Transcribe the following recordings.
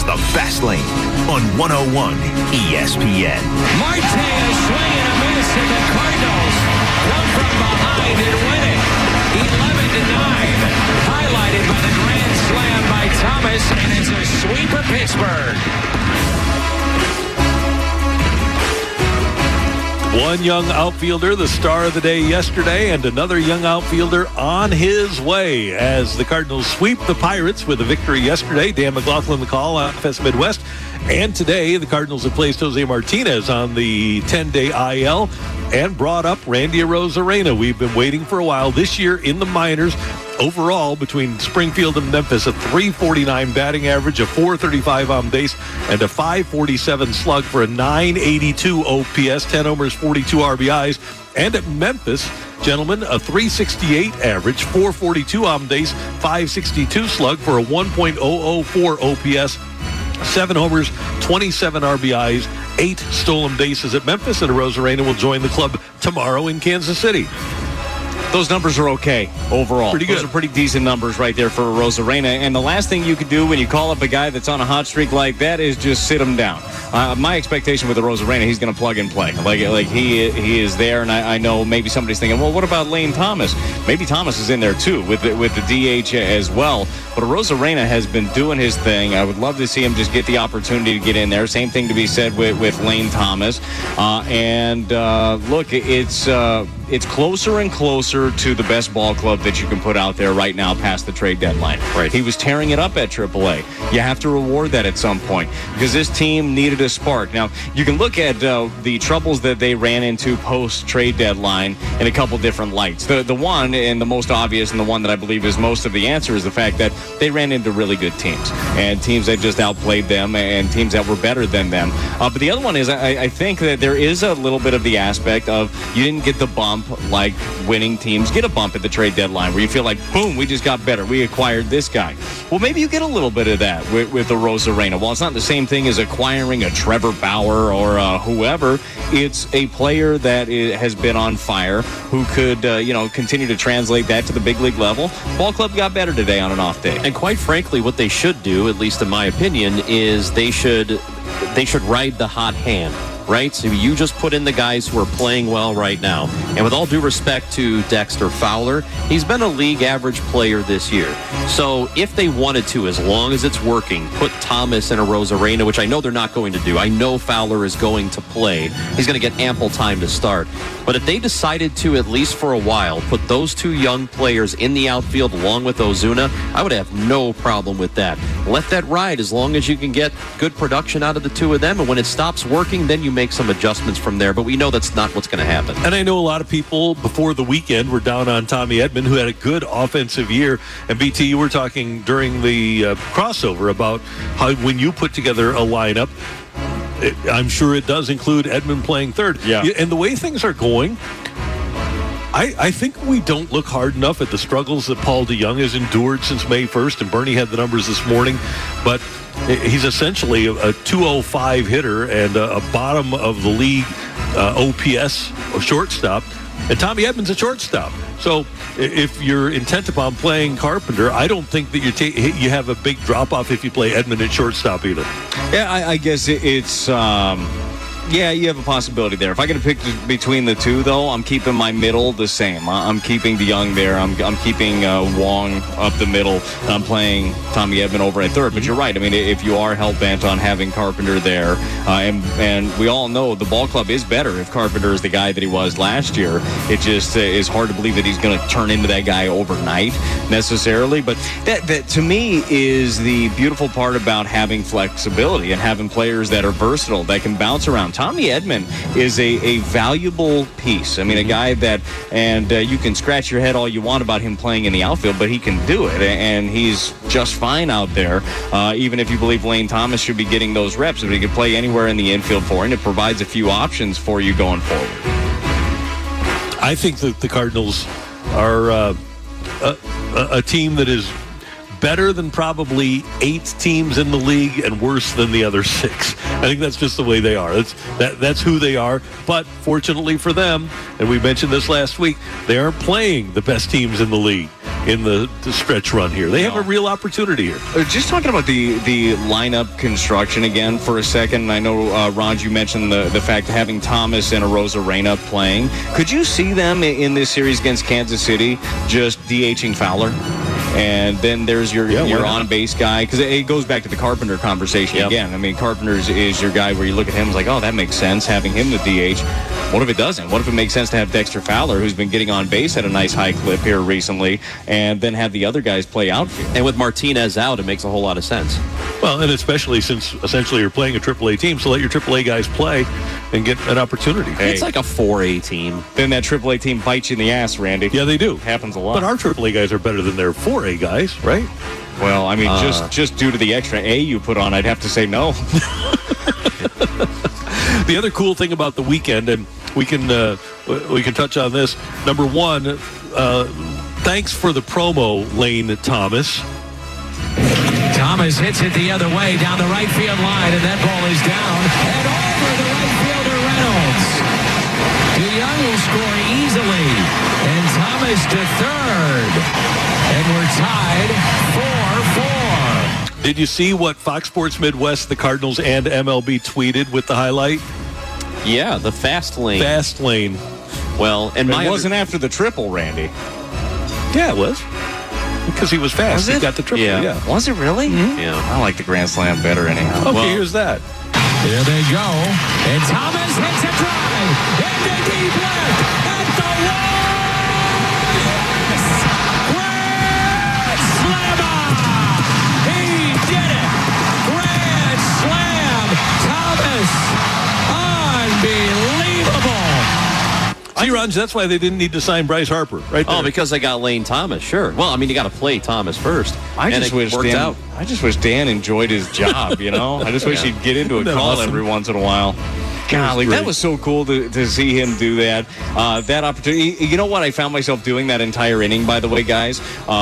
The Fast Lane on 101 ESPN. Marte is swinging a miss, and the Cardinals come from behind and win it 11-9. Highlighted by the grand slam by Thomas, and it's a sweep of Pittsburgh. One young outfielder, the star of the day yesterday, and another young outfielder on his way as the Cardinals sweep the Pirates with a victory yesterday. Dan McLaughlin, the call on FS Midwest. And today, the Cardinals have placed Jose Martinez on the 10-day IL and brought up Randy Arozarena. We've been waiting for a while. This year in the minors, overall, between Springfield and Memphis, a .349 batting average, a .435 on base, and a .547 slug for a .982 OPS, 10 homers, 42 RBIs. And at Memphis, gentlemen, a .368 average, .442 on base, .562 slug for a 1.004 OPS, 7 homers, 27 RBIs, 8 stolen bases at Memphis, and Arozarena will join the club tomorrow in Kansas City. Those numbers are okay overall. Pretty good. Those are pretty decent numbers right there for Arozarena. And the last thing you could do when you call up a guy that's on a hot streak like that is just sit him down. My expectation with Arozarena, he's going to plug and play. Like he is there, and I know maybe somebody's thinking, well, what about Lane Thomas? Maybe Thomas is in there too with the DH as well. But Arozarena has been doing his thing. I would love to see him just get the opportunity to get in there. Same thing to be said with Lane Thomas. Look, it's closer and closer to the best ball club that you can put out there right now past the trade deadline. Right. He was tearing it up at AAA. You have to reward that at some point because this team needed a spark. Now, you can look at the troubles that they ran into post-trade deadline in a couple different lights. The one, and the most obvious, and the one that I believe is most of the answer, is the fact that they ran into really good teams and teams that just outplayed them and teams that were better than them. But the other one is I think that there is a little bit of the aspect of you didn't get the bump like winning teams get a bump at the trade deadline where you feel like, boom, we just got better. We acquired this guy. Well, maybe you get a little bit of that with Arozarena. While it's not the same thing as acquiring a Trevor Bauer or whoever, it's a player that has been on fire who could, continue to translate that to the big league level. Ball club got better today on an off day. And quite frankly, what they should do, at least in my opinion, is they should ride the hot hand. Right? So you just put in the guys who are playing well right now. And with all due respect to Dexter Fowler, he's been a league average player this year. So if they wanted to, as long as it's working, put Thomas and Arozarena, which I know they're not going to do. I know Fowler is going to play. He's going to get ample time to start. But if they decided to, at least for a while, put those two young players in the outfield along with Ozuna, I would have no problem with that. Let that ride as long as you can get good production out of the two of them. And when it stops working, then you make some adjustments from there. But we know that's not what's going to happen. And I know a lot of people before the weekend were down on Tommy Edman, who had a good offensive year. And BT, you were talking during the crossover about how when you put together a lineup, I'm sure it does include Edman playing third. Yeah. And the way things are going, I think we don't look hard enough at the struggles that Paul DeJong has endured since May 1st, and Bernie had the numbers this morning, but he's essentially a 205 hitter and a bottom of the league OPS shortstop, and Tommy Edman's a shortstop. So if you're intent upon playing Carpenter, I don't think that you have a big drop-off if you play Edman at shortstop either. Yeah, I guess it's... Yeah, you have a possibility there. If I got to pick between the two, though, I'm keeping my middle the same. I'm keeping DeJong there. I'm keeping Wong up the middle. And I'm playing Tommy Edman over at third. But you're right. I mean, if you are hell-bent on having Carpenter there, and we all know the ball club is better if Carpenter is the guy that he was last year. It just is hard to believe that he's going to turn into that guy overnight necessarily. But that to me is the beautiful part about having flexibility and having players that are versatile, that can bounce around. Tommy Edman is a valuable piece. I mean, a guy that, and you can scratch your head all you want about him playing in the outfield, but he can do it, and he's just fine out there. Even if you believe Lane Thomas should be getting those reps, if he could play anywhere in the infield for you, and it provides a few options for you going forward. I think that the Cardinals are a team that is better than probably 8 teams in the league and worse than the other 6. I think that's just the way they are. That's who they are. But fortunately for them, and we mentioned this last week, they aren't playing the best teams in the league. in the stretch run here. They have a real opportunity here. Just talking about the lineup construction again for a second, and I know, Ron, you mentioned the fact of having Thomas and Arozarena playing. Could you see them in this series against Kansas City just DHing Fowler? And then there's your on-base guy, because it goes back to the Carpenter conversation again. I mean, Carpenter is your guy where you look at him and it's like, oh, that makes sense, having him the DH. What if it doesn't? What if it makes sense to have Dexter Fowler, who's been getting on base at a nice high clip here recently, and then have the other guys play outfield? And with Martinez out, it makes a whole lot of sense. Well, and especially since essentially you're playing a AAA team, so let your AAA guys play and get an opportunity. Hey, it's like a 4A team. Then that AAA team bites you in the ass, Randy. Yeah, they do. Happens a lot. But our AAA guys are better than their 4A guys, right? Well, I mean, just due to the extra A you put on, I'd have to say no. The other cool thing about the weekend, and we can touch on this. Number one, thanks for the promo, Lane Thomas. Thomas hits it the other way down the right field line, and that ball is down and over the right fielder Reynolds. DeYoung will score easily, and Thomas to third, and we're tied 4-4. Did you see what Fox Sports Midwest, the Cardinals, and MLB tweeted with the highlight? Yeah, the fast lane. Fast lane. Well, and it wasn't after the triple, Randy. Yeah, it was. Because he was fast. He got the triple. Yeah. Was it really? Mm-hmm. Yeah. I like the Grand Slam better anyhow. Okay, here's that. There they go. And Thomas hits a drive. Into deep left. At the wall. Yes! Grand Slammer! He did it. Grand Slam. Thomas. Unbelievable. See, Ron, that's why they didn't need to sign Bryce Harper, right there. Oh, because they got Lane Thomas, sure. Well, I mean, you got to play Thomas first. I just wish Dan enjoyed his job, you know? I just wish he'd get into a call every once in a while. Golly, that was so cool to see him do that. That opportunity. You know what I found myself doing that entire inning, by the way, guys,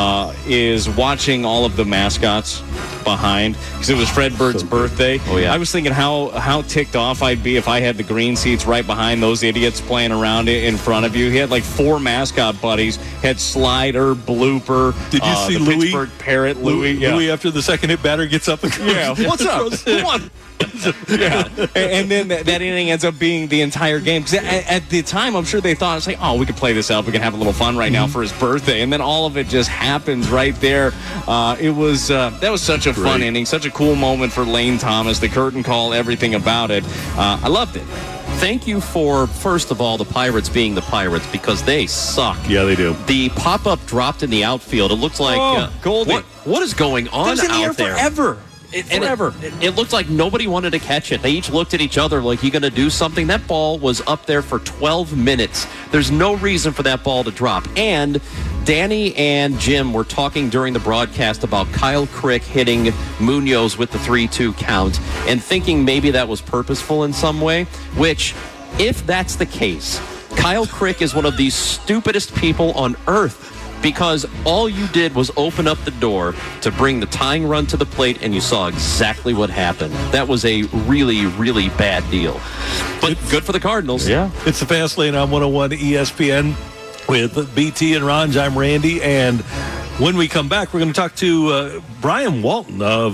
is watching all of the mascots behind, because it was Fred Bird's birthday. Oh, yeah. I was thinking how ticked off I'd be if I had the green seats right behind those idiots playing around in front of you. He had like 4 mascot buddies. Had Slider, Blooper. Did you see the Louis? Pittsburgh Parrot, Louis. Yeah. Louis, after the second hit, batter gets up and goes. Yeah, what's up? Come on. Yeah. And then that inning ends up being the entire game. Because at the time, I'm sure they thought, it's like, oh, we could play this out. We can have a little fun right now for his birthday. And then all of it just happens right there. That was such a fun inning, such a cool moment for Lane Thomas, the curtain call, everything about it. I loved it. Thank you for, first of all, the Pirates being the Pirates, because they suck. Yeah, they do. The pop-up dropped in the outfield. It looks like Goldie. What is going on It was in the air out there? forever. Forever. It looked like nobody wanted to catch it. They each looked at each other like, you going to do something? That ball was up there for 12 minutes. There's no reason for that ball to drop. And Danny and Jim were talking during the broadcast about Kyle Crick hitting Munoz with the 3-2 count and thinking maybe that was purposeful in some way, which, if that's the case, Kyle Crick is one of the stupidest people on earth. Because all you did was open up the door to bring the tying run to the plate, and you saw exactly what happened. That was a really, really bad deal. But good for the Cardinals. Yeah. It's the Fast Lane on 101 ESPN with BT and Ron. I'm Randy. And when we come back, we're going to talk to Brian Walton of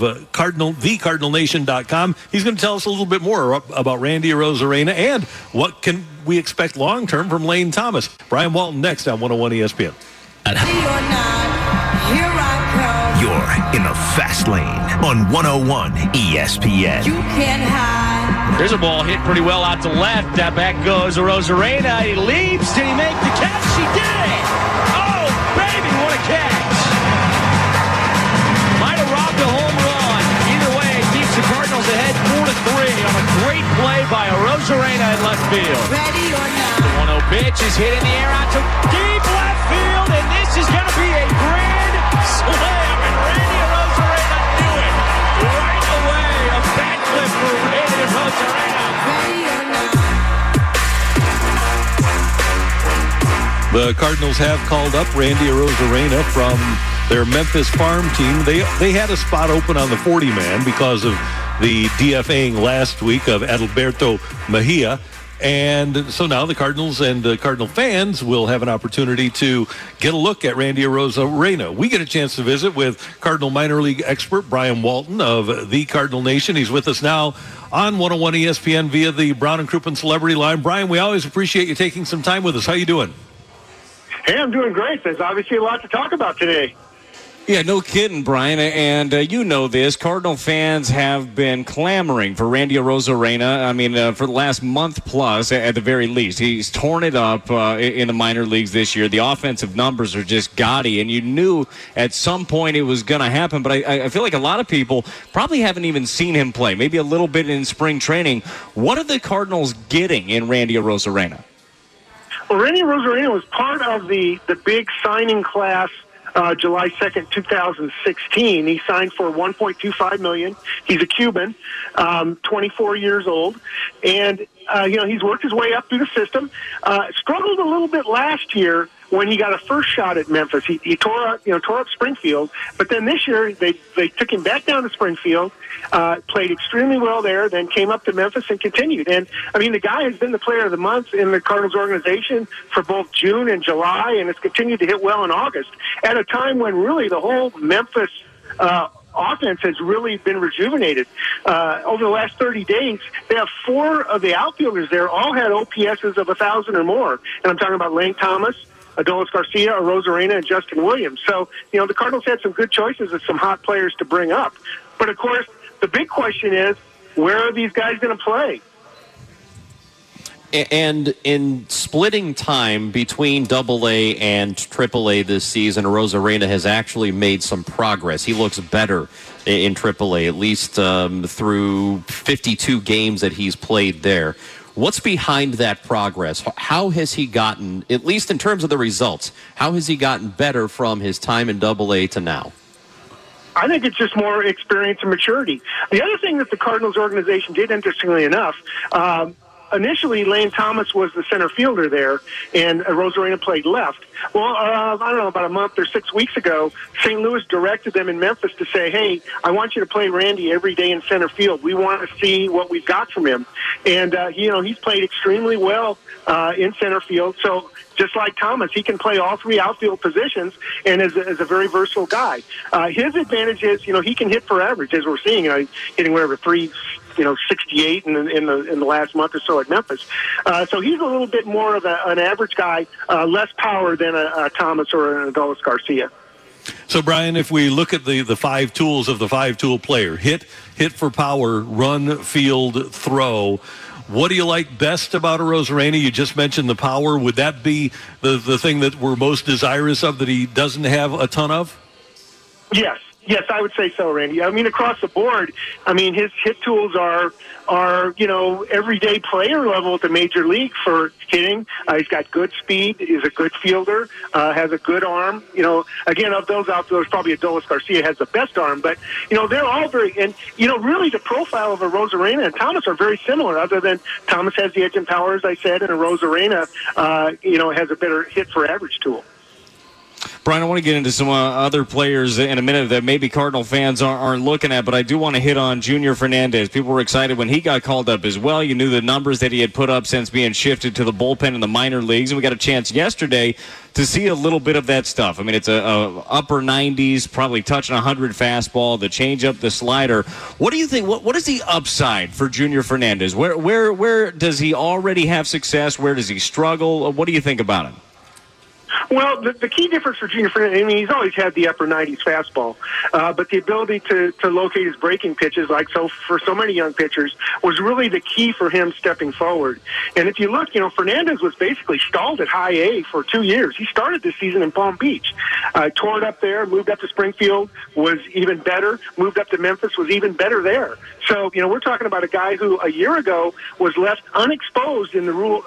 TheCardinalNation.com. He's going to tell us a little bit more about Randy Arozarena and what can we expect long-term from Lane Thomas. Brian Walton next on 101 ESPN. You're in the Fast Lane on 101 ESPN. You can't hide. There's a ball hit pretty well out to left. Back goes Arozarena. He leaps. Did he make the catch? He did it. Oh, baby, what a catch. Might have robbed a home run. Either way, it keeps the Cardinals ahead 4-3 on a great play by Arozarena in left field. Ready or not. The 1-0 pitch is hit in the air out to deep left field, and this is going to be a grand slam, and Randy Arozarena knew it right away. A backflip for Randy Arozarena. Ready or not. The Cardinals have called up Randy Arozarena from their Memphis farm team. They had a spot open on the 40-man because of the DFAing last week of Adalberto Mejia. And so now the Cardinals and Cardinal fans will have an opportunity to get a look at Randy Arozarena. We get a chance to visit with Cardinal minor league expert Brian Walton of the Cardinal Nation. He's with us now on 101 ESPN via the Brown and Crouppen Celebrity Line. Brian, we always appreciate you taking some time with us. How you doing? Hey, I'm doing great. There's obviously a lot to talk about today. Yeah, no kidding, Brian. And you know this. Cardinal fans have been clamoring for Randy Arozarena. I mean, for the last month plus, at the very least. He's torn it up in the minor leagues this year. The offensive numbers are just gaudy. And you knew at some point it was going to happen. But I feel like a lot of people probably haven't even seen him play. Maybe a little bit in spring training. What are the Cardinals getting in Randy Arozarena? Well, Randy Arozarena was part of the big signing class July 2nd, 2016. He signed for $1.25 million. He's a Cuban, 24 years old. And, he's worked his way up through the system. Struggled a little bit last year when he got a first shot at Memphis. He tore up Springfield. But then this year, they took him back down to Springfield, played extremely well there, then came up to Memphis and continued. And, the guy has been the player of the month in the Cardinals organization for both June and July, and has continued to hit well in August at a time when really the whole Memphis offense has really been rejuvenated. Over the last 30 days, they have 4 of the outfielders there all had OPSs of 1,000 or more. And I'm talking about Lane Thomas, Adolis Garcia, Arozarena, and Justin Williams. So, the Cardinals had some good choices of some hot players to bring up. But, of course, the big question is, where are these guys going to play? And in splitting time between AA and AAA this season, Arozarena has actually made some progress. He looks better in AAA, at least through 52 games that he's played there. What's behind that progress? How has he gotten, at least in terms of the results, how has he gotten better from his time in AA to now? I think it's just more experience and maturity. The other thing that the Cardinals organization did, interestingly enough, initially, Lane Thomas was the center fielder there, and Arozarena played left. Well, I don't know, about a month or 6 weeks ago, St. Louis directed them in Memphis to say, hey, I want you to play Randy every day in center field. We want to see what we've got from him. And, he's played extremely well in center field. So just like Thomas, he can play all 3 outfield positions and is a very versatile guy. His advantage is, he can hit for average, as we're seeing, hitting whatever, 368 in the last month or so at Memphis. So he's a little bit more of an average guy, less power than a Thomas or an Adolis Garcia. So, Brian, if we look at the 5 tools of the 5-tool player, hit for power, run, field, throw, what do you like best about Arozarena? You just mentioned the power. Would that be the thing that we're most desirous of that he doesn't have a ton of? Yes, I would say so, Randy. Across the board, his hit tools are everyday player level at the major league for hitting. He's got good speed. He's a good fielder. Has a good arm. Again, of those outfielders, probably Adolis Garcia has the best arm. But they're all very, and really the profile of Arozarena and Thomas are very similar. Other than Thomas has the edge and power, as I said, and Arozarena, has a better hit for average tool. Brian, I want to get into some other players in a minute that maybe Cardinal fans aren't looking at, but I do want to hit on Junior Fernandez. People were excited when he got called up as well. You knew the numbers that he had put up since being shifted to the bullpen in the minor leagues, and we got a chance yesterday to see a little bit of that stuff. It's a upper 90s, probably touching 100 fastball, the changeup, the slider. What do you think? What is the upside for Junior Fernandez? Where does he already have success? Where does he struggle? What do you think about him? Well, the key difference for Junior Fernandez, he's always had the upper 90s fastball, but the ability to locate his breaking pitches, for so many young pitchers, was really the key for him stepping forward. And if you look, Fernandez was basically stalled at high A for 2 years. He started this season in Palm Beach, tore it up there, moved up to Springfield, was even better, moved up to Memphis, was even better there. So, we're talking about a guy who a year ago was left exposed in the Rule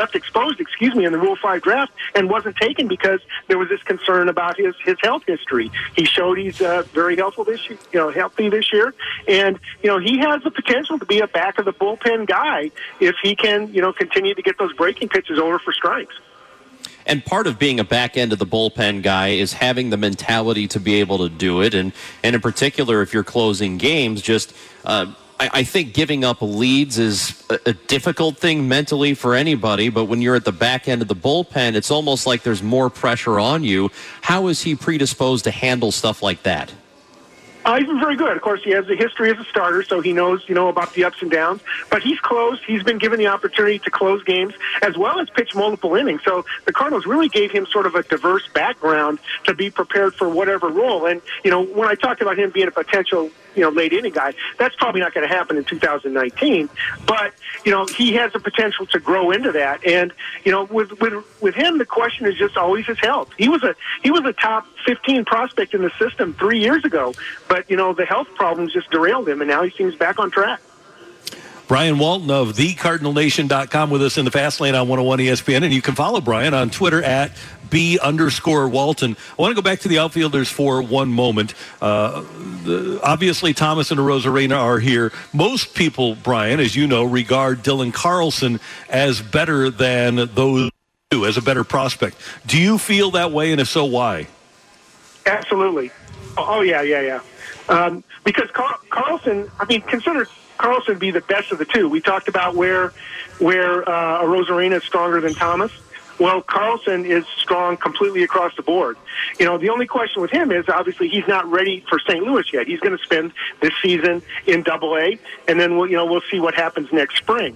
5 draft and wasn't taken because there was this concern about his health history. He showed he's very healthy this year, and he has the potential to be a back of the bullpen guy if he can continue to get those breaking pitches over for strikes. And part of being a back end of the bullpen guy is having the mentality to be able to do it. And in particular, if you're closing games, just I think giving up leads is a difficult thing mentally for anybody, but when you're at the back end of the bullpen, it's almost like there's more pressure on you. How is he predisposed to handle stuff like that? He's been very good. Of course, he has a history as a starter, so he knows, about the ups and downs. But he's closed. He's been given the opportunity to close games as well as pitch multiple innings. So the Cardinals really gave him sort of a diverse background to be prepared for whatever role. And, when I talked about him being a potential, late inning guy, that's probably not going to happen in 2019. But, he has the potential to grow into that. And, with him, the question is just always his health. He was a top 15 prospect in the system 3 years ago. But, the health problems just derailed him, and now he seems back on track. Brian Walton of thecardinalnation.com with us in the Fast Lane on 101 ESPN. And you can follow Brian on Twitter at @B_Walton. I want to go back to the outfielders for one moment. Obviously, Thomas and Arozarena are here. Most people, Brian, as you know, regard Dylan Carlson as better than those two, as a better prospect. Do you feel that way, and if so, why? Absolutely. Oh, yeah. Because Carlson, consider Carlson to be the best of the two. We talked about where Arozarena is stronger than Thomas. Well, Carlson is strong completely across the board. The only question with him is obviously he's not ready for St. Louis yet. He's going to spend this season in Double-A, and then we'll see what happens next spring.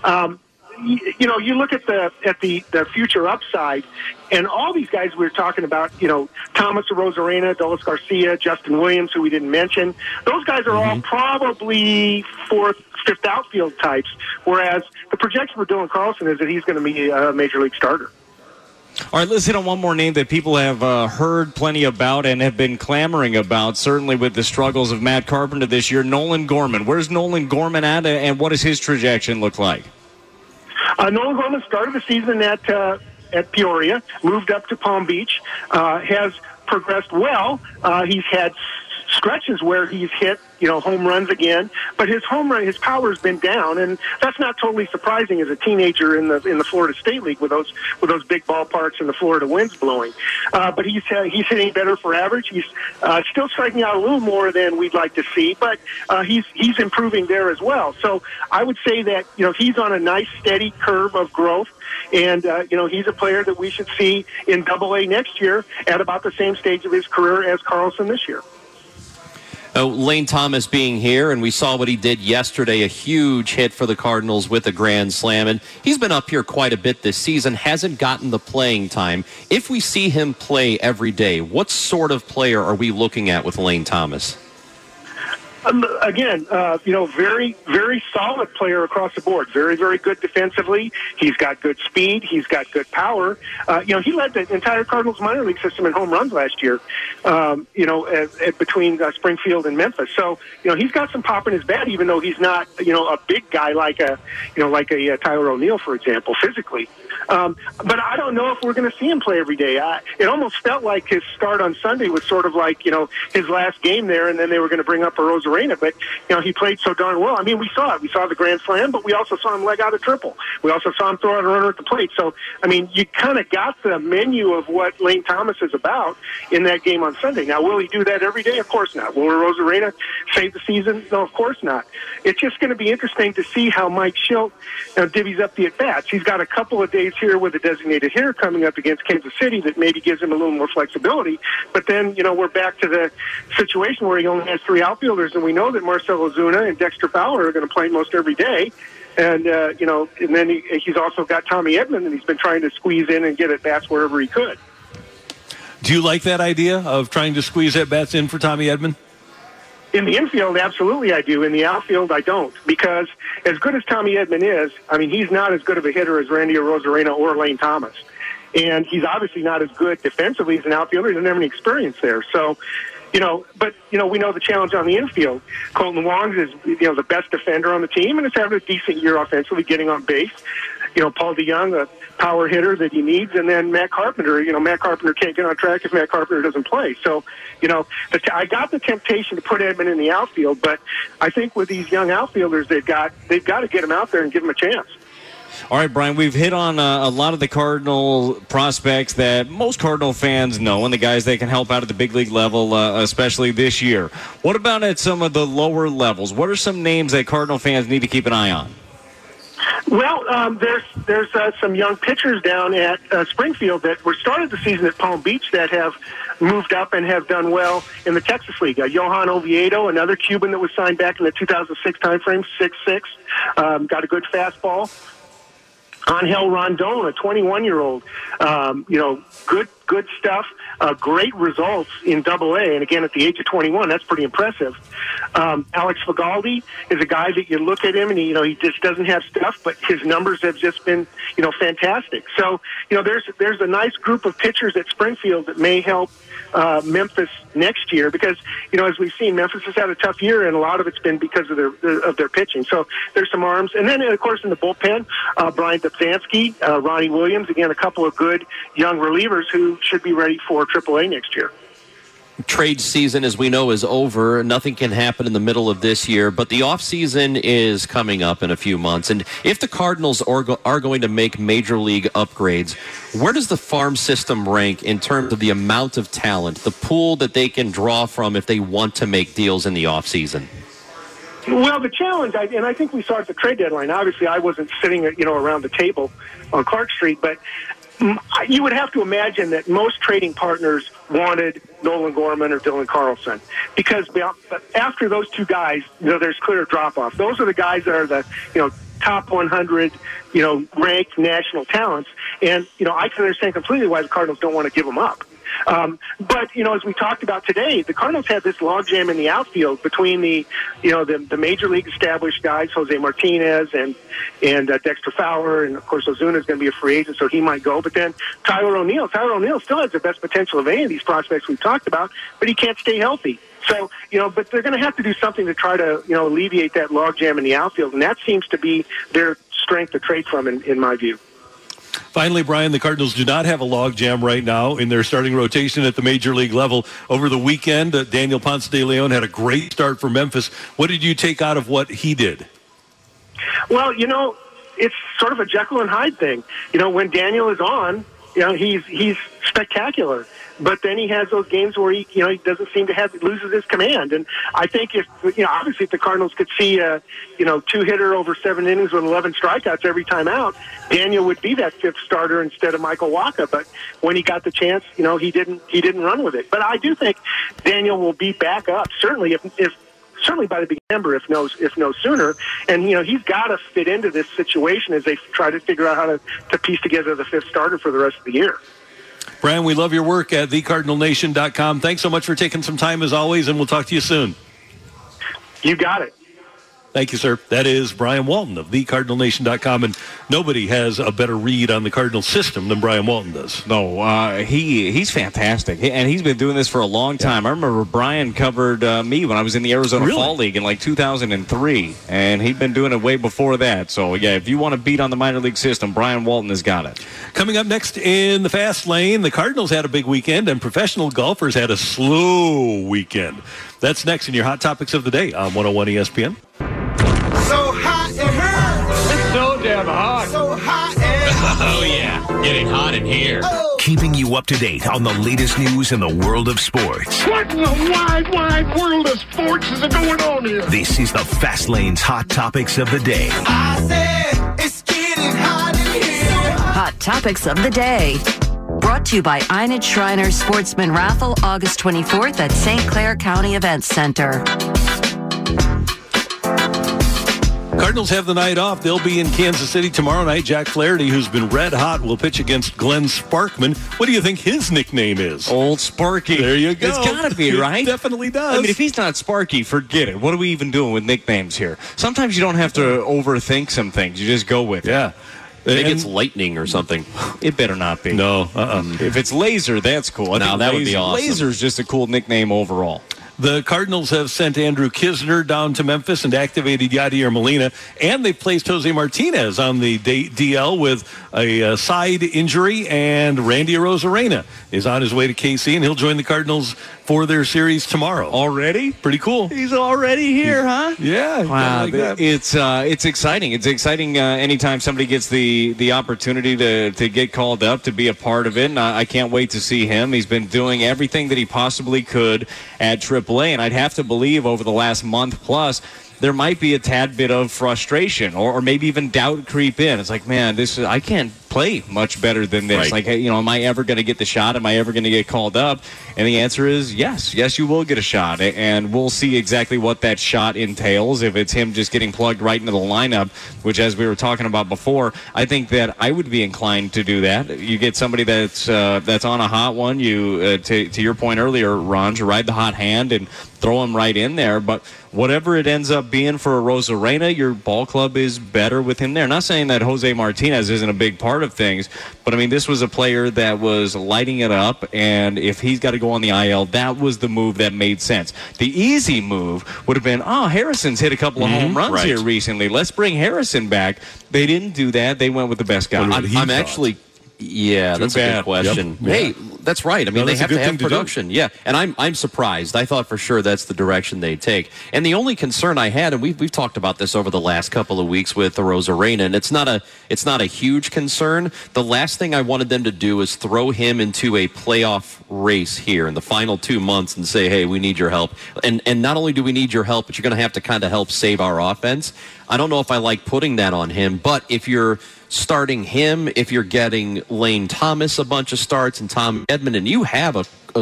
You look at the future upside, and all these guys we were talking about, Thomas Arozarena, Dolis Garcia, Justin Williams, who we didn't mention, those guys are all probably fourth, fifth outfield types, whereas the projection for Dylan Carlson is that he's going to be a major league starter. All right, let's hit on one more name that people have heard plenty about and have been clamoring about, certainly with the struggles of Matt Carpenter this year, Nolan Gorman. Where's Nolan Gorman at, and what does his trajectory look like? Nolan Gorman started the season at Peoria, moved up to Palm Beach, has progressed well. He's had stretches where he's hit, home runs again, but his power has been down, and that's not totally surprising as a teenager in the Florida State League with those big ballparks and the Florida winds blowing. But he's hitting better for average. He's still striking out a little more than we'd like to see, but he's improving there as well. So I would say that he's on a nice steady curve of growth. And, he's a player that we should see in Double-A next year at about the same stage of his career as Carlson this year. Lane Thomas being here, and we saw what he did yesterday, a huge hit for the Cardinals with a grand slam. And he's been up here quite a bit this season, hasn't gotten the playing time. If we see him play every day, what sort of player are we looking at with Lane Thomas? Again, very, very solid player across the board. Very, very good defensively. He's got good speed. He's got good power. He led the entire Cardinals minor league system in home runs last year, between Springfield and Memphis. So, he's got some pop in his bat, even though he's not, a big guy like a Tyler O'Neill, for example, physically. But I don't know if we're going to see him play every day. It almost felt like his start on Sunday was sort of like, his last game there, and then they were going to bring up Arozarena. But, he played so darn well. I mean, we saw it. We saw the grand slam, but we also saw him leg out a triple. We also saw him throw out a runner at the plate. So, I mean, you kind of got the menu of what Lane Thomas is about in that game on Sunday. Now, will he do that every day? Of course not. Will Arozarena save the season? No, of course not. It's just going to be interesting to see how Mike Shildt divvies up the at-bats. He's got a couple of days here with a designated hitter coming up against Kansas City that maybe gives him a little more flexibility. But then, we're back to the situation where he only has three outfielders, and we know that Marcell Ozuna and Dexter Fowler are going to play most every day. And, and then he's also got Tommy Edman, and he's been trying to squeeze in and get at-bats wherever he could. Do you like that idea of trying to squeeze at-bats in for Tommy Edman? In the infield, absolutely I do. In the outfield, I don't. Because as good as Tommy Edman is, I mean, he's not as good of a hitter as Randy Arozarena or Lane Thomas. And he's obviously not as good defensively as an outfielder. He doesn't have any experience there. So, but we know the challenge on the infield. Colton Wong is, the best defender on the team and is having a decent year offensively, getting on base. Paul DeYoung, a power hitter that he needs, and then Matt Carpenter. Matt Carpenter can't get on track if Matt Carpenter doesn't play. So, I got the temptation to put Edman in the outfield, but I think with these young outfielders, they've got to get him out there and give him a chance. All right, Brian, we've hit on a lot of the Cardinal prospects that most Cardinal fans know and the guys that can help out at the big league level, especially this year. What about at some of the lower levels? What are some names that Cardinal fans need to keep an eye on? Well, there's some young pitchers down at Springfield that were started the season at Palm Beach that have moved up and have done well in the Texas League. Johan Oviedo, another Cuban that was signed back in the 2006 timeframe, 6'6", got a good fastball. Angel Rondon, a 21-year-old, good stuff, great results in Double-A, and again at the age of 21, that's pretty impressive. Alex Fagaldi is a guy that you look at him and he just doesn't have stuff, but his numbers have just been fantastic. So there's a nice group of pitchers at Springfield that may help Memphis next year because as we've seen, Memphis has had a tough year and a lot of it's been because of their pitching. So there's some arms, and then of course in the bullpen, Brian Dobzhansky, Ronnie Williams, again a couple of good young relievers who should be ready for AAA next year. Trade season, as we know, is over. Nothing can happen in the middle of this year, but the offseason is coming up in a few months. And if the Cardinals are going to make major league upgrades, where does the farm system rank in terms of the amount of talent, the pool that they can draw from if they want to make deals in the offseason? Well, the challenge, and I think we saw at the trade deadline, obviously I wasn't sitting around the table on Clark Street, but you would have to imagine that most trading partners wanted Nolan Gorman or Dylan Carlson because after those two guys, there's clear drop-off. Those are the guys that are the, top 100, ranked national talents. And, I can understand completely why the Cardinals don't want to give them up. But as we talked about today, the Cardinals have this logjam in the outfield between the major league established guys, Jose Martinez and Dexter Fowler, and of course Ozuna is going to be a free agent, so he might go. But then Tyler O'Neill still has the best potential of any of these prospects we've talked about, but he can't stay healthy. So, but they're going to have to do something to try to, alleviate that logjam in the outfield, and that seems to be their strength to trade from, in my view. Finally, Brian, the Cardinals do not have a logjam right now in their starting rotation at the major league level. Over the weekend, Daniel Ponce de Leon had a great start for Memphis. What did you take out of what he did? Well, it's sort of a Jekyll and Hyde thing. When Daniel is on, he's spectacular. But then he has those games where he doesn't seem to loses his command. And I think obviously if the Cardinals could see a, two-hitter over 7 innings with 11 strikeouts every time out, Daniel would be that fifth starter instead of Michael Wacha. But when he got the chance, he didn't run with it. But I do think Daniel will be back up, certainly certainly by the beginning of December, if no sooner. And, he's got to fit into this situation as they try to figure out how to piece together the fifth starter for the rest of the year. Brian, we love your work at thecardinalnation.com. Thanks so much for taking some time as always, and we'll talk to you soon. You got it. Thank you, sir. That is Brian Walton of thecardinalnation.com, and nobody has a better read on the Cardinal system than Brian Walton does. No, he's fantastic, and he's been doing this for a long time. I remember Brian covered me when I was in the Arizona Fall League in 2003, and he'd been doing it way before that. So, yeah, if you want to beat on the minor league system, Brian Walton has got it. Coming up next in the Fast Lane, the Cardinals had a big weekend, and professional golfers had a slow weekend. That's next in your Hot Topics of the Day on 101 ESPN. So hot in here. It's so damn hot. So hot in Oh, yeah. Getting hot in here. Keeping you up to date on the latest news in the world of sports. What in the wide, wide world of sports is going on here? This is the Fast Lane's Hot Topics of the Day. I said it's getting hot in here. Hot Topics of the Day. Brought to you by Einage Schreiner Sportsman Raffle, August 24th at St. Clair County Events Center. Cardinals have the night off. They'll be in Kansas City tomorrow night. Jack Flaherty, who's been red hot, will pitch against Glenn Sparkman. What do you think his nickname is? Old Sparky. There you go. It's got to be, right? It definitely does. I mean, if he's not Sparky, forget it. What are we even doing with nicknames here? Sometimes you don't have to overthink some things. You just go with it. Yeah. Maybe it's lightning or something. It better not be. No. If it's Laser, that's cool. No, that would be awesome. Laser's just a cool nickname overall. The Cardinals have sent Andrew Kisner down to Memphis and activated Yadier Molina, and they've placed Jose Martinez on the DL with a side injury, and Randy Arozarena is on his way to KC, and he'll join the Cardinals for their series tomorrow. Already? Pretty cool. He's already here, huh? Yeah. Wow, like that. it's exciting. It's exciting anytime somebody gets the opportunity to get called up, to be a part of it. And I can't wait to see him. He's been doing everything that he possibly could at AAA, and I'd have to believe over the last month plus there might be a tad bit of frustration or maybe even doubt creep in. It's like, man, I can't play much better than this. Right. Like, hey, am I ever going to get the shot? Am I ever going to get called up? And the answer is yes. Yes, you will get a shot. And we'll see exactly what that shot entails. If it's him just getting plugged right into the lineup, which, as we were talking about before, I think that I would be inclined to do that. You get somebody that's on a hot one. You, to your point earlier, Ron, you ride the hot hand and throw him right in there. But whatever it ends up being for a Rosarena, your ball club is better with him there. Not saying that Jose Martinez isn't a big part of things, but I mean, this was a player that was lighting it up, and if he's got to go on the IL, that was the move that made sense. The easy move would have been, Harrison's hit a couple of home runs here recently. Let's bring Harrison back. They didn't do that. They went with the best guy. I'm actually... Yeah, that's a good question. Yep. Hey, that's right. I mean, they have to have production. Yeah, and I'm surprised. I thought for sure that's the direction they'd take. And the only concern I had, and we've talked about this over the last couple of weeks with the Rosarena, and it's not a huge concern. The last thing I wanted them to do is throw him into a playoff race here in the final 2 months and say, hey, we need your help. And not only do we need your help, but you're going to have to kind of help save our offense. I don't know if I like putting that on him, but if you're starting him, if you're getting Lane Thomas a bunch of starts and Tom Edman, and you have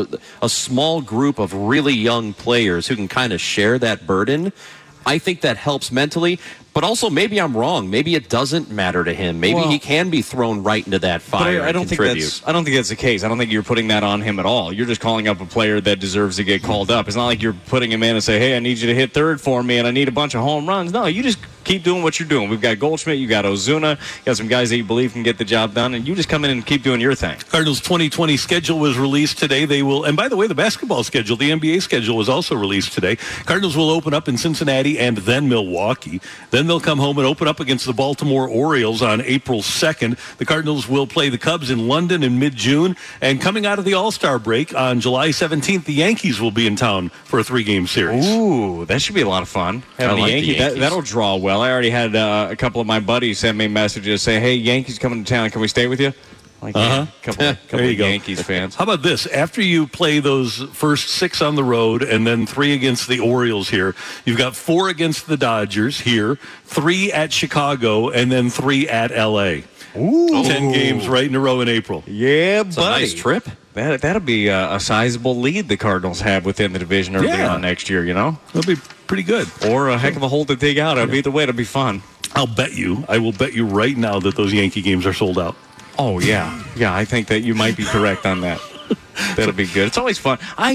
a small group of really young players who can kind of share that burden, I think that helps mentally. But also, maybe I'm wrong. Maybe it doesn't matter to him. Maybe he can be thrown right into that fire. I don't think that's the case. I don't think you're putting that on him at all. You're just calling up a player that deserves to get called up. It's not like you're putting him in and say, hey, I need you to hit third for me and I need a bunch of home runs. No, you just keep doing what you're doing. We've got Goldschmidt, you got Ozuna, you got some guys that you believe can get the job done, and you just come in and keep doing your thing. Cardinals 2020 schedule was released today. They will, and by the way, the basketball schedule, the NBA schedule was also released today. Cardinals will open up in Cincinnati and then Milwaukee. Then they'll come home and open up against the Baltimore Orioles on April 2nd. The Cardinals will play the Cubs in London in mid-June. And coming out of the All-Star break on July 17th, the Yankees will be in town for a 3-game series. Ooh, that should be a lot of fun. Having the Yankees. That'll draw well. I already had a couple of my buddies send me messages saying, hey, Yankees coming to town. Can we stay with you? Like, couple of Yankees fans. How about this? After you play those first 6 on the road and then 3 against the Orioles here, you've got 4 against the Dodgers here, 3 at Chicago, and then 3 at L.A. Ooh. 10 games right in a row in April. Yeah, buddy. It's a nice trip. That'll be a sizable lead the Cardinals have within the division early on next year, you know? That'll be pretty good. Or a heck of a hole to dig out of. Either way, it'll be fun. I will bet you right now that those Yankee games are sold out. Oh, yeah. Yeah, I think that you might be correct on that. That'll be good. It's always fun.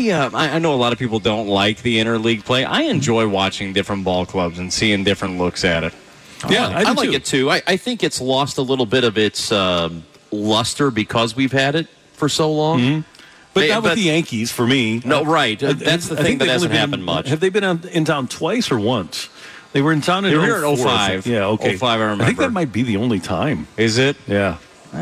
I know a lot of people don't like the interleague play. I enjoy watching different ball clubs and seeing different looks at it. Yeah, I like it too. I think it's lost a little bit of its luster because we've had it for so long. Mm-hmm. But not with the Yankees, for me. No, right. That's the thing that hasn't happened much. Have they been in town twice or once? They were in town in 04. They were here in 05. Yeah, okay. 05, I remember. I think that might be the only time. Is it? Yeah.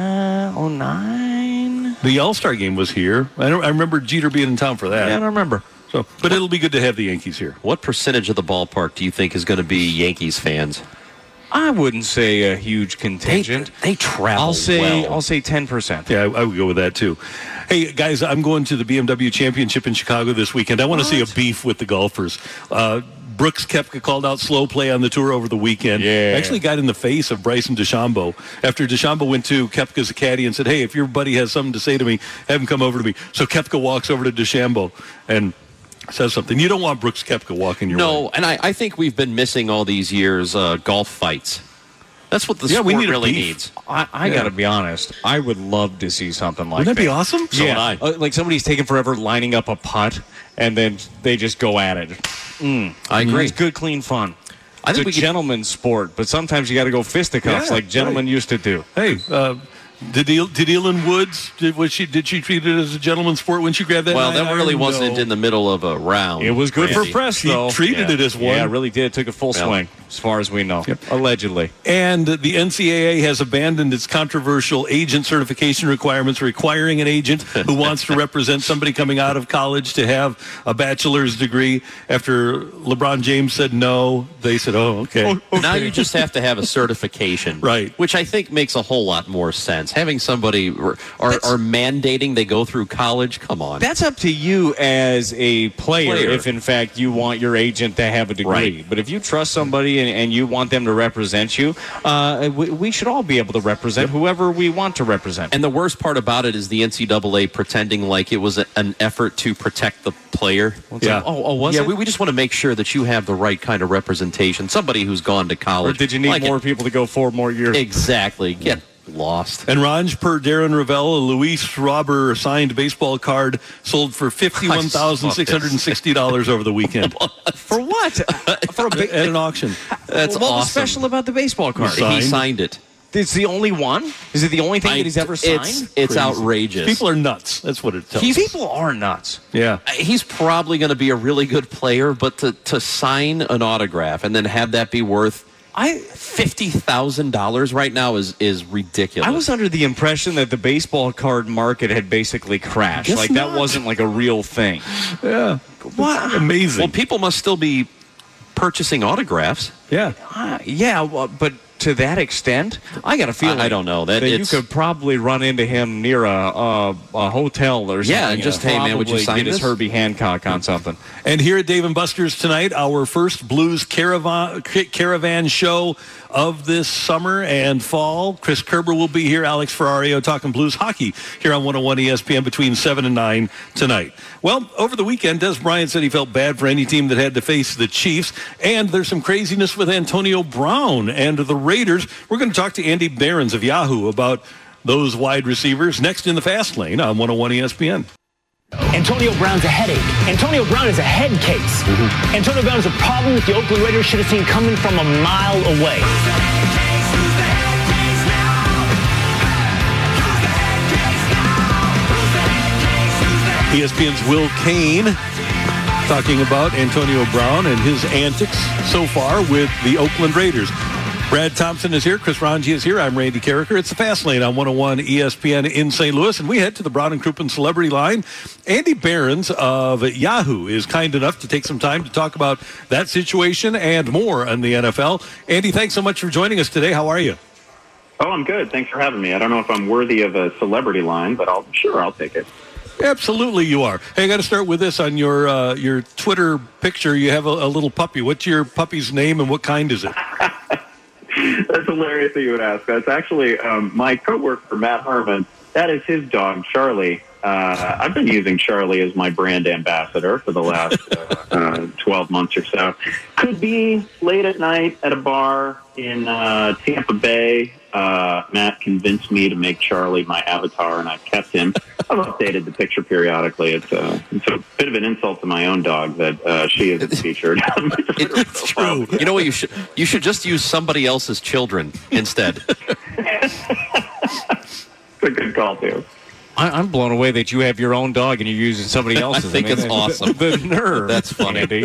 09? The All-Star game was here. I remember Jeter being in town for that. Yeah, I don't remember. So, but it'll be good to have the Yankees here. What percentage of the ballpark do you think is going to be Yankees fans? I wouldn't say a huge contingent. They travel I'll say 10%. Yeah, I would go with that too. Hey, guys, I'm going to the BMW Championship in Chicago this weekend. I want to see a beef with the golfers. Brooks Koepka called out slow play on the tour over the weekend. Yeah. Actually got in the face of Bryson DeChambeau after DeChambeau went to Koepka's caddy and said, hey, if your buddy has something to say to me, have him come over to me. So Koepka walks over to DeChambeau and says something. You don't want Brooks Koepka walking your way. No, and I think we've been missing all these years golf fights. That's what the sport really needs. I got to be honest. I would love to see something like Wouldn't that be awesome? So would I. Like somebody's taking forever lining up a putt, and then they just go at it. I agree. It's good, clean fun. I think it's a gentleman's sport, but sometimes you got to go fisticuffs like gentlemen used to do. Hey, Did Elin Woods, did she treat it as a gentleman's sport when she grabbed that? Well, that really wasn't in the middle of a round. It was good Randy. for press, though. She treated it as one. Yeah, it really did. It took a full swing, as far as we know, allegedly. And the NCAA has abandoned its controversial agent certification requirements, requiring an agent who wants to represent somebody coming out of college to have a bachelor's degree. After LeBron James said no, they said, oh, okay. Now you just have to have a certification. Right. Which I think makes a whole lot more sense. Having somebody or mandating they go through college, come on. That's up to you as a player if, in fact, you want your agent to have a degree. Right. But if you trust somebody and you want them to represent you, we should all be able to represent whoever we want to represent. And the worst part about it is the NCAA pretending like it was an effort to protect the player. Was it? We just want to make sure that you have the right kind of representation. Somebody who's gone to college. Or did you need more people to go 4 more years? Exactly. Get lost. And Ranj, per Darren Ravel, a Luis Robber signed baseball card sold for $51,660 over the weekend. For what? At an auction. That's what awesome. was special about the baseball card? He signed it. It's the only one? Is it the only thing that he's ever signed? It's outrageous. People are nuts. That's what it tells us. People are nuts. Yeah. He's probably going to be a really good player, but to sign an autograph and then have that be worth $50,000 right now is ridiculous. I was under the impression that the baseball card market had basically crashed. That wasn't like a real thing. Yeah. What? Amazing. Well, people must still be purchasing autographs. Yeah. But to that extent, I got a feeling. I don't know that you could probably run into him near a hotel or something. Yeah, and just hey man, would you sign get this? his Herbie Hancock on something. And here at Dave & Buster's tonight, our first Blues Caravan show of this summer and fall. Chris Kerber will be here. Alex Ferrario talking Blues hockey here on 101 ESPN between 7 and 9 tonight. Well, over the weekend, Des Bryant said he felt bad for any team that had to face the Chiefs. And there's some craziness with Antonio Brown and the Raiders. We're going to talk to Andy Behrens of Yahoo about those wide receivers next in the Fast Lane on 101 ESPN. Antonio Brown's a headache. Antonio Brown is a head case. Antonio Brown is a problem that the Oakland Raiders should have seen coming from a mile away. ESPN's Will Kane talking about Antonio Brown and his antics so far with the Oakland Raiders. Brad Thompson is here. Chris Ranji is here. I'm Randy Carricker. It's the Fast Lane on 101 ESPN in St. Louis. And we head to the Brown and Crouppen Celebrity Line. Andy Behrens of Yahoo is kind enough to take some time to talk about that situation and more on the NFL. Andy, thanks so much for joining us today. How are you? Oh, I'm good. Thanks for having me. I don't know if I'm worthy of a celebrity line, but I'll take it. Absolutely you are. Hey, I got to start with this. On your Twitter picture, you have a little puppy. What's your puppy's name and what kind is it? That's hilarious that you would ask. That's actually my coworker, Matt Harmon. That is his dog, Charlie. I've been using Charlie as my brand ambassador for the last 12 months or so. Could be late at night at a bar in Tampa Bay. Matt convinced me to make Charlie my avatar, and I've kept him. I've updated the picture periodically. It's a bit of an insult to my own dog that she isn't featured. It's true. You know what? You should just use somebody else's children instead. It's a good call, too. I'm blown away that you have your own dog and you're using somebody else's. I think it's awesome. The nerve. That's funny. Andy,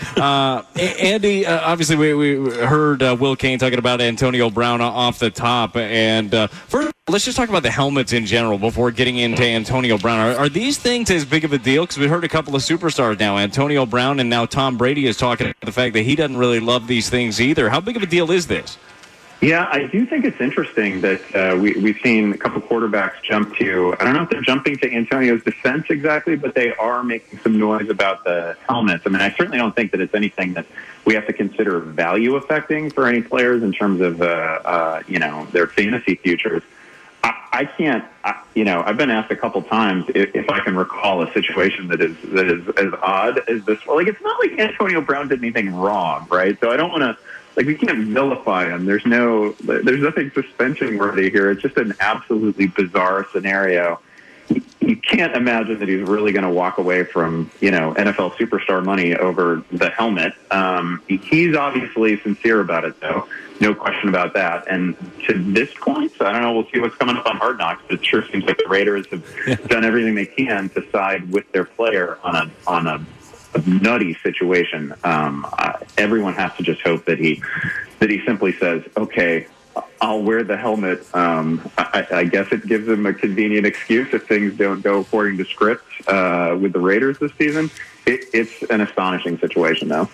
obviously we heard Will Kane talking about Antonio Brown off the top. And first, let's just talk about the helmets in general before getting into Antonio Brown. Are these things as big of a deal? Because we heard a couple of superstars now, Antonio Brown, and now Tom Brady is talking about the fact that he doesn't really love these things either. How big of a deal is this? Yeah, I do think it's interesting that we've seen a couple quarterbacks jump to, I don't know if they're jumping to Antonio's defense exactly, but they are making some noise about the helmets. I mean, I certainly don't think that it's anything that we have to consider value affecting for any players in terms of, their fantasy futures. I can't, I've been asked a couple times if I can recall a situation that is as odd as this. Well, it's not like Antonio Brown did anything wrong, right? So I don't want to, we can't vilify him. There's nothing suspension worthy here. It's just an absolutely bizarre scenario. you can't imagine that he's really going to walk away from, NFL superstar money over the helmet. He's obviously sincere about it, though. No question about that. And to this point, I don't know, we'll see what's coming up on Hard Knocks, but it sure seems like the Raiders have done everything they can to side with their player on a nutty situation. Everyone has to just hope that he simply says, okay, I'll wear the helmet. I guess it gives him a convenient excuse if things don't go according to script with the Raiders this season. It's an astonishing situation, though.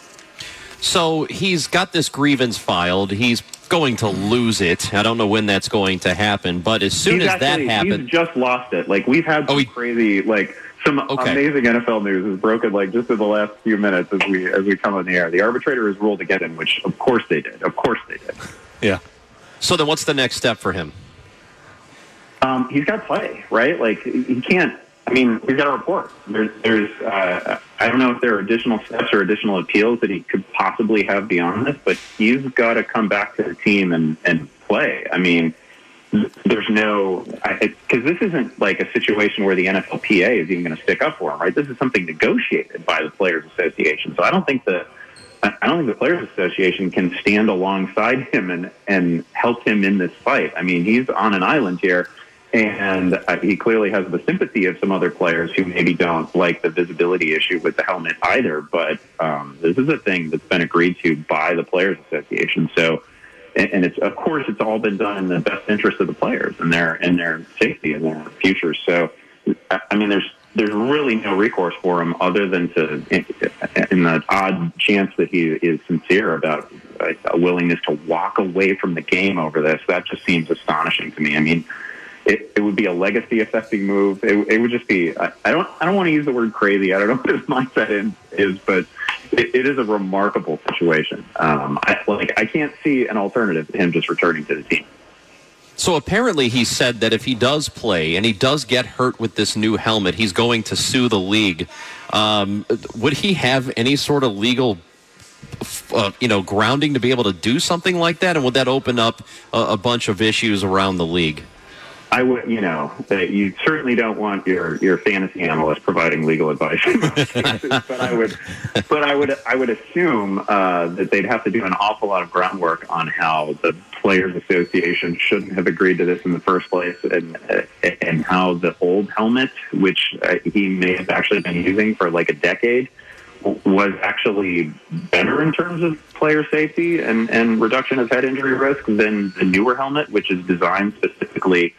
So he's got this grievance filed. He's going to lose it. I don't know when that's going to happen, but as soon as that happens... He's just lost it. Like, we've had some crazy... Some amazing NFL news is broken just in the last few minutes as we come on the air. The arbitrator has ruled against him, which of course they did. Yeah. So then what's the next step for him? He's got to play, right? Like, he can't... I mean, we've got a report. There's I don't know if there are additional steps or additional appeals that he could possibly have beyond this, but he's got to come back to the team and play. I mean, there's no... Because this isn't like a situation where the NFLPA is even going to stick up for him, right? This is something negotiated by the Players Association. So I don't think the Players Association can stand alongside him and help him in this fight. I mean, he's on an island here. And he clearly has the sympathy of some other players who maybe don't like the visibility issue with the helmet either. But this is a thing that's been agreed to by the Players Association. So, and it's of course it's all been done in the best interest of the players and their safety and their future. So, I mean, there's really no recourse for him other than in the odd chance that he is sincere about a willingness to walk away from the game over this. That just seems astonishing to me. I mean. It would be a legacy-affecting move. It would just be. I don't want to use the word crazy. I don't know what his mindset is, but it is a remarkable situation. I can't see an alternative to him just returning to the team. So apparently, he said that if he does play and he does get hurt with this new helmet, he's going to sue the league. Would he have any sort of legal grounding to be able to do something like that, and would that open up a bunch of issues around the league? I would, that you certainly don't want your fantasy analyst providing legal advice in most cases, but I would assume that they'd have to do an awful lot of groundwork on how the Players Association shouldn't have agreed to this in the first place, and how the old helmet, which he may have actually been using for like a decade, was actually better in terms of player safety and reduction of head injury risk than the newer helmet, which is designed specifically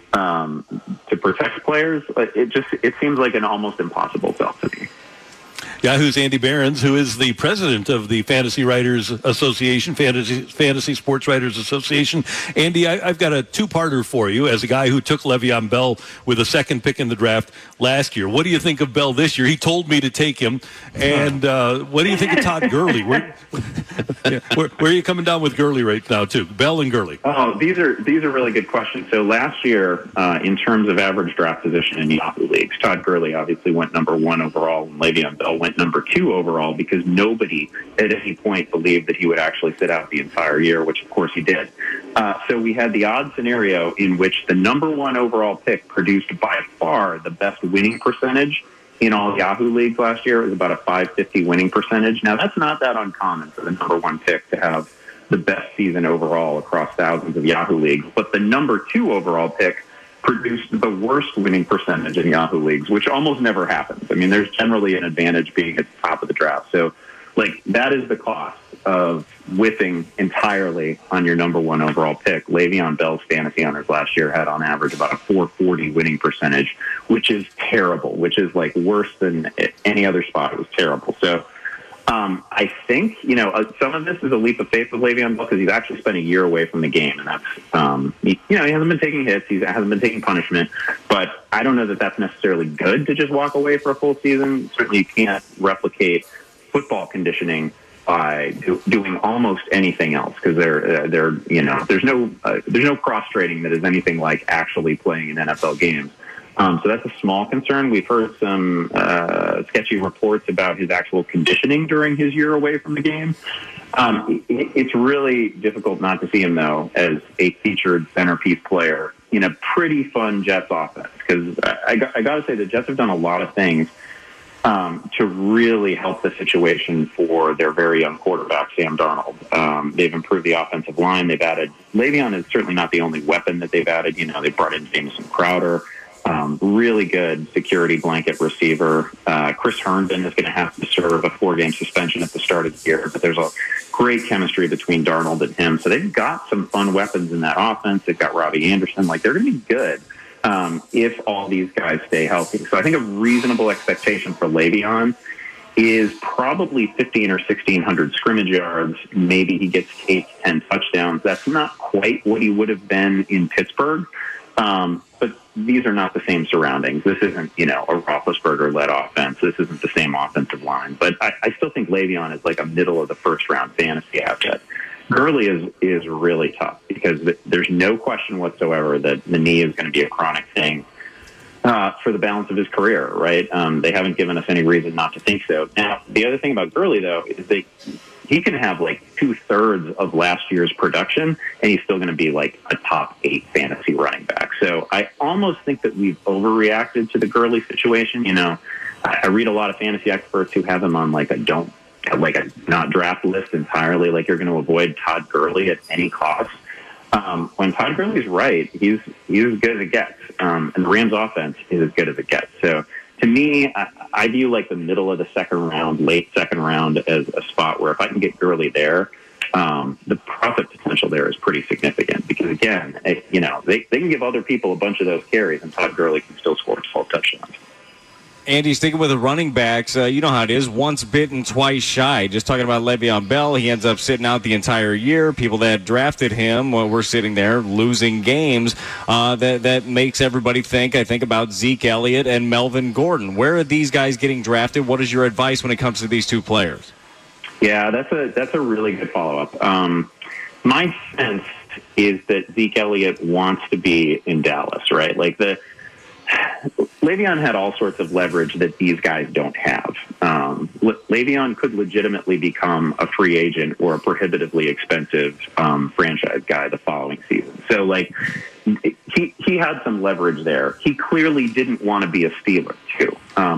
to protect players. It seems like an almost impossible sell to me. Yahoo's Andy Behrens, who is the president of the Fantasy Writers Association, Fantasy Sports Writers Association. Andy, I've got a two-parter for you as a guy who took Le'Veon Bell with a second pick in the draft last year. What do you think of Bell this year? He told me to take him. And what do you think of Todd Gurley? Where are you coming down with Gurley right now, too? Bell and Gurley. Oh, these are really good questions. So last year, in terms of average draft position in Yahoo leagues, Todd Gurley obviously went number 1 overall, and Le'Veon Bell went number 2 overall because nobody at any point believed that he would actually sit out the entire year, which of course he did. So we had the odd scenario in which the number 1 overall pick produced by far the best winning percentage in all Yahoo leagues last year. It was about a .550 winning percentage. Now that's not that uncommon for the number 1 pick to have the best season overall across thousands of Yahoo leagues. But the number 2 overall pick produced the worst winning percentage in Yahoo leagues, which almost never happens. I mean, there's generally an advantage being at the top of the draft. So, that is the cost of whiffing entirely on your number 1 overall pick. Le'Veon Bell's fantasy owners last year had on average about a .440 winning percentage, which is terrible, which is worse than any other spot. It was terrible. So, I think, some of this is a leap of faith with Le'Veon Bell because he's actually spent a year away from the game. And that's, he hasn't been taking hits. He hasn't been taking punishment. But I don't know that that's necessarily good to just walk away for a full season. Certainly you can't replicate football conditioning by doing almost anything else because there's no cross training that is anything like actually playing in NFL games. So that's a small concern. We've heard some sketchy reports about his actual conditioning during his year away from the game. It's really difficult not to see him, though, as a featured centerpiece player in a pretty fun Jets offense. Because I got to say, the Jets have done a lot of things to really help the situation for their very young quarterback, Sam Darnold. They've improved the offensive line. They've added – Le'Veon is certainly not the only weapon that they've added. You know, they brought in Jamison Crowder. Really good security blanket receiver. Chris Herndon is going to have to serve a 4-game suspension at the start of the year, but there's a great chemistry between Darnold and him. So they've got some fun weapons in that offense. They've got Robbie Anderson. Like, they're going to be good if all these guys stay healthy. So I think a reasonable expectation for Le'Veon is probably 15 or 1,600 scrimmage yards. Maybe he gets 8 to 10 touchdowns. That's not quite what he would have been in Pittsburgh. But these are not the same surroundings. This isn't, a Roethlisberger-led offense. This isn't the same offensive line. But I still think Le'Veon is like a middle-of-the-first-round fantasy asset. Gurley is really tough because there's no question whatsoever that the knee is going to be a chronic thing for the balance of his career, right? They haven't given us any reason not to think so. Now, the other thing about Gurley, though, is that he can have like 2/3 of last year's production, and he's still going to be like a top 8 fantasy running back. So I almost think that we've overreacted to the Gurley situation. I read a lot of fantasy experts who have him on like a not draft list entirely. Like, you're going to avoid Todd Gurley at any cost. When Todd Gurley's right, he's as good as it gets. And the Rams offense is as good as it gets. So to me, I view like the middle of the second round, late second round as a spot where if I can get Gurley there, the profit potential there is pretty significant because, again, they can give other people a bunch of those carries and Todd Gurley can still score 12 touchdowns. Andy, sticking with the running backs, you know how it is, once bitten, twice shy. Just talking about Le'Veon Bell, he ends up sitting out the entire year. People that drafted him, we're sitting there losing games. That makes everybody think, I think, about Zeke Elliott and Melvin Gordon. Where are these guys getting drafted? What is your advice when it comes to these two players? Yeah, that's a really good follow-up. My sense is that Zeke Elliott wants to be in Dallas, right? Like, Le'Veon had all sorts of leverage that these guys don't have. Le'Veon could legitimately become a free agent or a prohibitively expensive franchise guy the following season. So, like, he had some leverage there. He clearly didn't want to be a Steeler, too.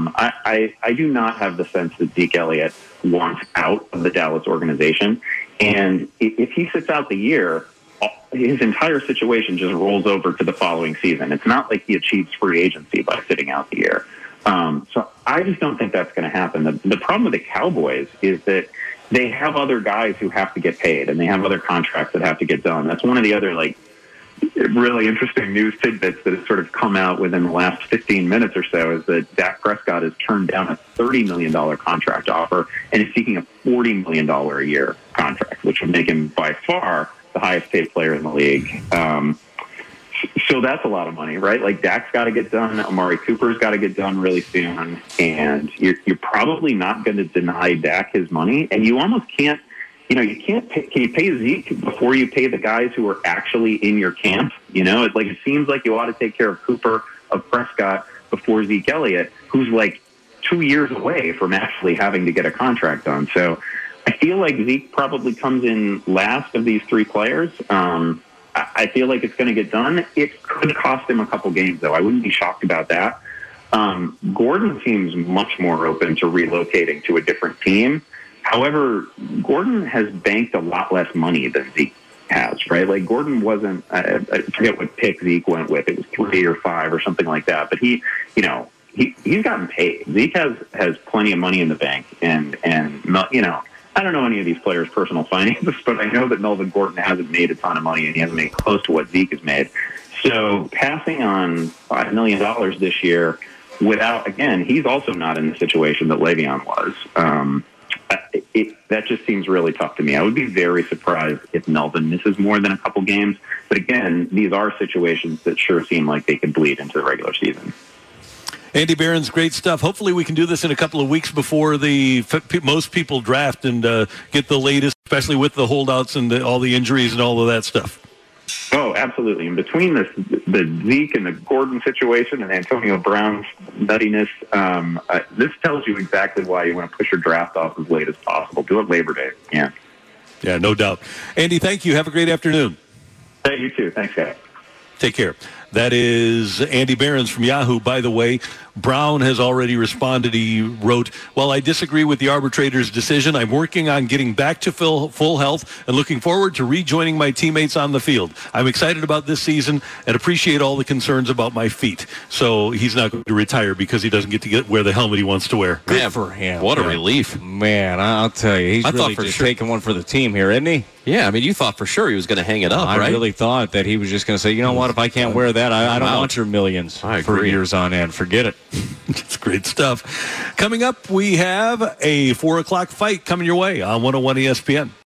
I do not have the sense that Zeke Elliott wants out of the Dallas organization. And if he sits out the year, his entire situation just rolls over to the following season. It's not like he achieves free agency by sitting out the year. So I just don't think that's going to happen. The problem with the Cowboys is that they have other guys who have to get paid, and they have other contracts that have to get done. That's one of the other, like, really interesting news tidbits that has sort of come out within the last 15 minutes or so is that Dak Prescott has turned down a $30 million contract offer and is seeking a $40 million a year contract, which would make him by far the highest paid player in the league. So that's a lot of money, right? Like, Dak's got to get done. Amari Cooper's got to get done really soon. And you're probably not going to deny Dak his money. And you almost can't, can you pay Zeke before you pay the guys who are actually in your camp? It seems like you ought to take care of Cooper, of Prescott before Zeke Elliott, who's like 2 years away from actually having to get a contract done. So I feel like Zeke probably comes in last of these 3 players. I feel like it's going to get done. It could cost him a couple games, though. I wouldn't be shocked about that. Gordon seems much more open to relocating to a different team. However, Gordon has banked a lot less money than Zeke has, right? Like, Gordon wasn't, I forget what pick Zeke went with. It was 3 or 5 or something like that. But he's gotten paid. Zeke has plenty of money in the bank. And I don't know any of these players' personal finances, but I know that Melvin Gordon hasn't made a ton of money, and he hasn't made close to what Zeke has made. So passing on $5 million this year without, again, he's also not in the situation that Le'Veon was. That just seems really tough to me. I would be very surprised if Melvin misses more than a couple games. But again, these are situations that sure seem like they could bleed into the regular season. Andy Behrens, great stuff. Hopefully we can do this in a couple of weeks before most people draft and get the latest, especially with the holdouts and all the injuries and all of that stuff. Oh, absolutely. And between the Zeke and the Gordon situation and Antonio Brown's nuttiness, this tells you exactly why you want to push your draft off as late as possible. Do it Labor Day. Yeah. Yeah, no doubt. Andy, thank you. Have a great afternoon. Hey, you too. Thanks, guys. Take care. That is Andy Behrens from Yahoo. By the way, Brown has already responded. He wrote, "While I disagree with the arbitrator's decision, I'm working on getting back to full health and looking forward to rejoining my teammates on the field. I'm excited about this season and appreciate all the concerns about my feet." So he's not going to retire because he doesn't get to wear the helmet he wants to wear. Good for him. What a relief. Man, I'll tell you, he's really just taking one for the team here, isn't he? Yeah, I mean, you thought for sure he was going to hang it up, right? I really thought that he was just going to say, you know what, if I can't wear that, I don't want your millions for years on end. Forget it. It's great stuff. Coming up, we have a 4 o'clock fight coming your way on 101 ESPN.